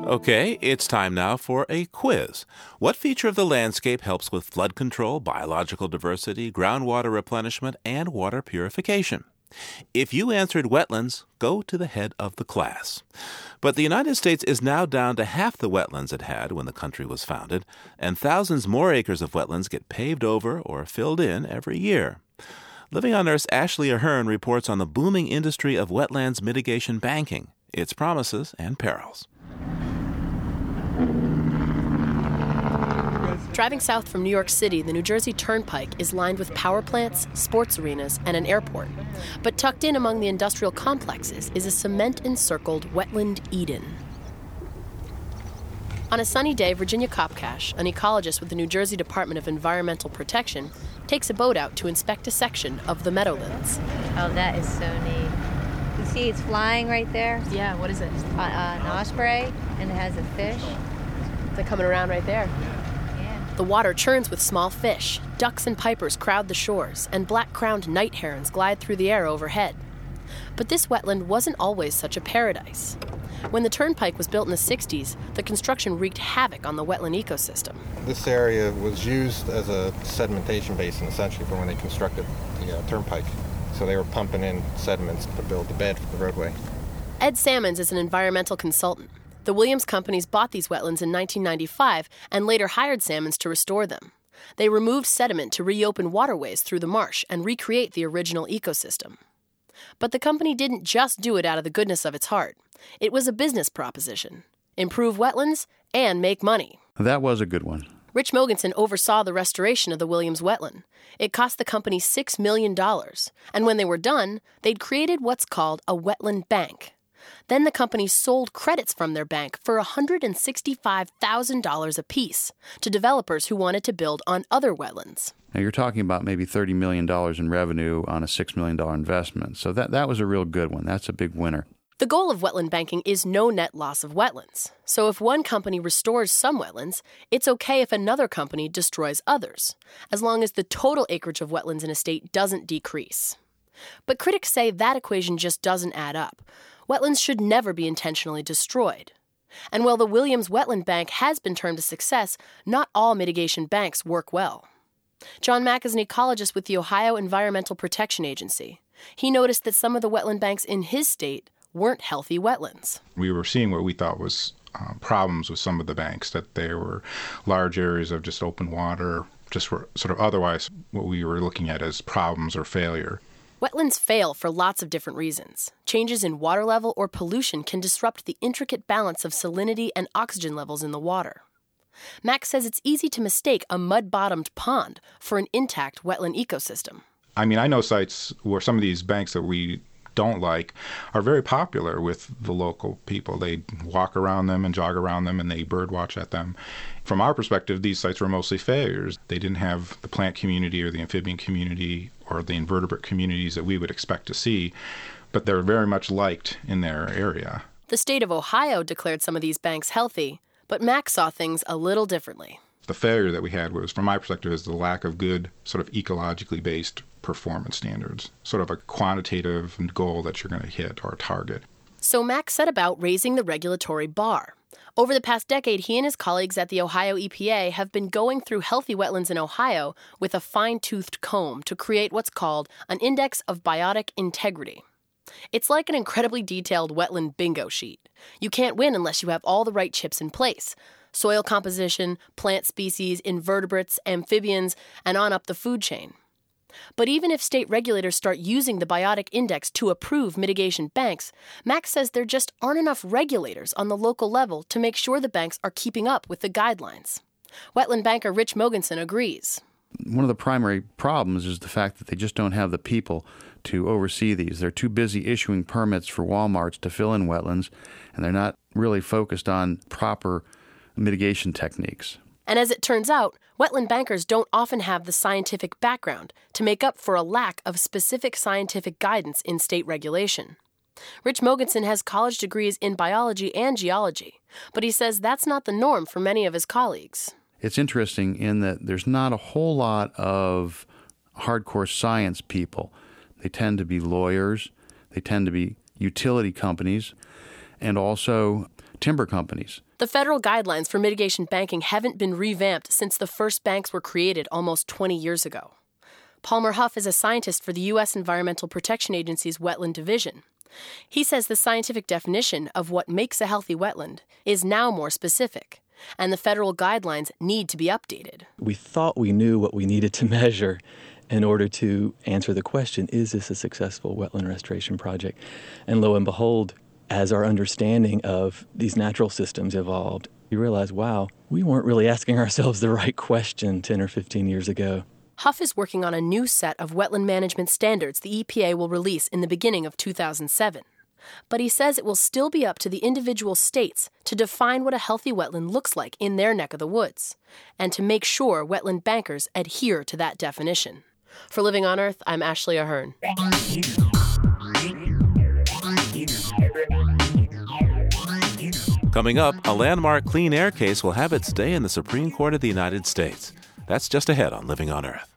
Okay, it's time now for a quiz. What feature of the landscape helps with flood control, biological diversity, groundwater replenishment, and water purification? If you answered wetlands, go to the head of the class. But the United States is now down to half the wetlands it had when the country was founded, and thousands more acres of wetlands get paved over or filled in every year. Living on Earth's Ashley Ahern reports on the booming industry of wetlands mitigation banking, its promises and perils. Driving south from New York City, the New Jersey Turnpike is lined with power plants, sports arenas, and an airport. But tucked in among the industrial complexes is a cement-encircled wetland Eden. On a sunny day, Virginia Kopkash, an ecologist with the New Jersey Department of Environmental Protection, takes a boat out to inspect a section of the Meadowlands. Oh, that is so neat. You see it's flying right there? Yeah, what is it? An osprey, and it has a fish. They're coming around right there. The water churns with small fish, ducks and pipers crowd the shores, and black-crowned night herons glide through the air overhead. But this wetland wasn't always such a paradise. When the turnpike was built in the 60s, the construction wreaked havoc on the wetland ecosystem. This area was used as a sedimentation basin, essentially, for when they constructed the turnpike. So they were pumping in sediments to build the bed for the roadway. Ed Salmons is an environmental consultant. The Williams companies bought these wetlands in 1995 and later hired Salmons to restore them. They removed sediment to reopen waterways through the marsh and recreate the original ecosystem. But the company didn't just do it out of the goodness of its heart. It was a business proposition. Improve wetlands and make money. That was a good one. Rich Mogensen oversaw the restoration of the Williams wetland. It cost the company $6 million. And when they were done, they'd created what's called a wetland bank. Then the company sold credits from their bank for $165,000 apiece to developers who wanted to build on other wetlands. Now you're talking about maybe $30 million in revenue on a $6 million investment. So that was a real good one. That's a big winner. The goal of wetland banking is no net loss of wetlands. So if one company restores some wetlands, it's okay if another company destroys others, as long as the total acreage of wetlands in a state doesn't decrease. But critics say that equation just doesn't add up. Wetlands should never be intentionally destroyed. And while the Williams Wetland Bank has been termed a success, not all mitigation banks work well. John Mack is an ecologist with the Ohio Environmental Protection Agency. He noticed that some of the wetland banks in his state weren't healthy wetlands. We were seeing what we thought was problems with some of the banks, that there were large areas of just open water, just were sort of otherwise what we were looking at as problems or failure. Wetlands fail for lots of different reasons. Changes in water level or pollution can disrupt the intricate balance of salinity and oxygen levels in the water. Max says it's easy to mistake a mud-bottomed pond for an intact wetland ecosystem. I mean, I know sites where some of these banks that we don't like are very popular with the local people. They walk around them and jog around them and they bird watch at them. From our perspective, these sites were mostly failures. They didn't have the plant community or the amphibian community or the invertebrate communities that we would expect to see, but they're very much liked in their area. The state of Ohio declared some of these banks healthy, but Max saw things a little differently. The failure that we had was, from my perspective, is the lack of good sort of ecologically based performance standards, sort of a quantitative goal that you're going to hit or target. So Max set about raising the regulatory bar. Over the past decade, he and his colleagues at the Ohio EPA have been going through healthy wetlands in Ohio with a fine-toothed comb to create what's called an Index of Biotic Integrity. It's like an incredibly detailed wetland bingo sheet. You can't win unless you have all the right chips in place: soil composition, plant species, invertebrates, amphibians, and on up the food chain. But even if state regulators start using the Biotic Index to approve mitigation banks, Max says there just aren't enough regulators on the local level to make sure the banks are keeping up with the guidelines. Wetland banker Rich Mogensen agrees. One of the primary problems is the fact that they just don't have the people to oversee these. They're too busy issuing permits for Walmarts to fill in wetlands, and they're not really focused on proper mitigation techniques. And as it turns out, wetland bankers don't often have the scientific background to make up for a lack of specific scientific guidance in state regulation. Rich Mogensen has college degrees in biology and geology, but he says that's not the norm for many of his colleagues. It's interesting in that there's not a whole lot of hardcore science people. They tend to be lawyers, they tend to be utility companies, and also timber companies. The federal guidelines for mitigation banking haven't been revamped since the first banks were created almost 20 years ago. Palmer Huff is a scientist for the U.S. Environmental Protection Agency's Wetland Division. He says the scientific definition of what makes a healthy wetland is now more specific, and the federal guidelines need to be updated. We thought we knew what we needed to measure in order to answer the question, is this a successful wetland restoration project? And lo and behold, as our understanding of these natural systems evolved, we realized, wow, we weren't really asking ourselves the right question 10 or 15 years ago. Huff is working on a new set of wetland management standards the EPA will release in the beginning of 2007. But he says it will still be up to the individual states to define what a healthy wetland looks like in their neck of the woods, and to make sure wetland bankers adhere to that definition. For Living on Earth, I'm Ashley Ahern. Coming up, a landmark clean air case will have its day in the Supreme Court of the United States. That's just ahead on Living on Earth.